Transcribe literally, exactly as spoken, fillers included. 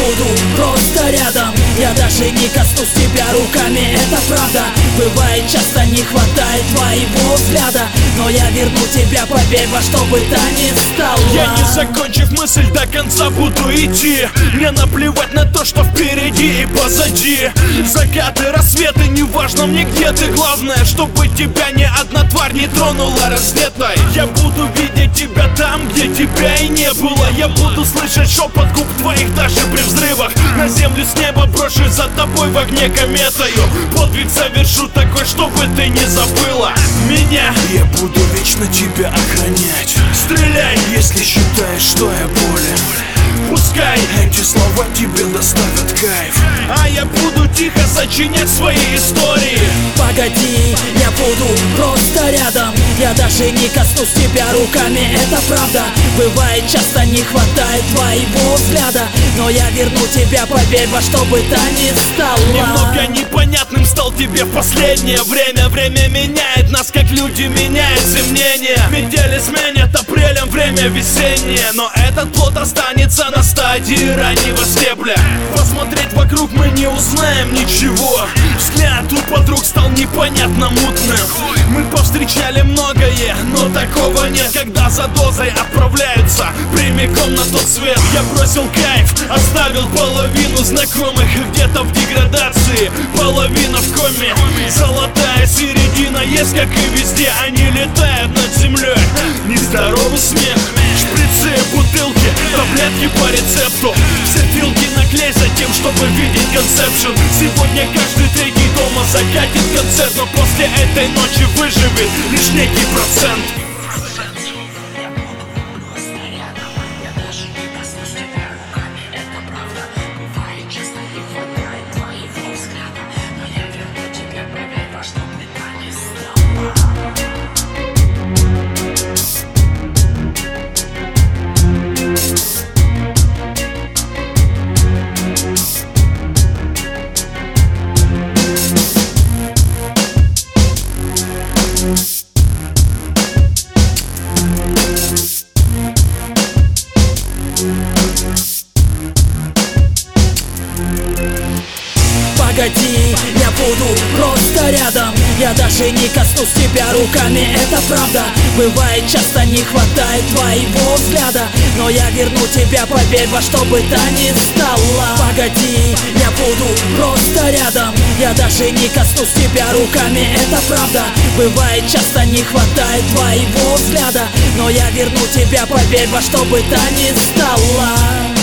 буду просто рядом. Я даже не коснусь тебя руками, это правда. Бывает, часто не хватает твоего взгляда, но я верну тебя, поверь, во что бы то ни стало. Я, не закончив мысль, до конца буду идти. Мне наплевать на то, что впереди и позади. Закаты, рассветы, неважно мне где ты. Главное, чтобы тебя ни одна тварь не тронула рассветой. Я буду видеть тебя там, где тебя и не было. Я буду слышать шепот губ твоих даже при взрывах. На землю с неба брошусь за тобой в огне кометою. Подвиг совершу такой, чтобы ты не забыла меня. Я буду вечно тебя охранять. Стреляй, если считаешь, что я болен. Пускай эти слова тебе доставят кайф, а я буду тихо сочинять свои истории. Погоди, я буду просто рядом. Я даже не коснусь тебя руками, это правда. Бывает, часто не хватает твоего взгляда, но я верну тебя, поверь, во что бы то ни стало. Немного непонятным стал тебе в последнее время. Время меняет нас, как люди меняют мнение. Метели сменят апрелем время весеннее, но этот плод останется на стадии раннего стебля. Посмотреть вокруг мы не узнаем ничего. Взгляд у подруг стал непонятно мутным. Мы повстречали многое, но такого нет, когда за дозой отправляются прямиком на тот свет. Я бросил кайф, оставил половину знакомых где-то в деградации, половина в коме. Золотая середина есть, как и везде. Они летают над землей. Нездоровый смех, шприцы, бутылки, таблетки по рецепту. Все филки наклей за тем, чтобы видеть концепшн. Сегодня каждый третий дома закатит концерт, но после этой ночи выживет лишь некий процент. Погоди, я буду просто рядом. Я даже не коснусь тебя руками, это правда. Бывает, часто не хватает твоего взгляда, но я верну тебя, поверь, во что бы то ни стало. Погоди, я буду просто рядом. Я даже не коснусь тебя руками, это правда. Бывает, часто не хватает твоего взгляда, но я верну тебя, поверь, во что бы то ни стало.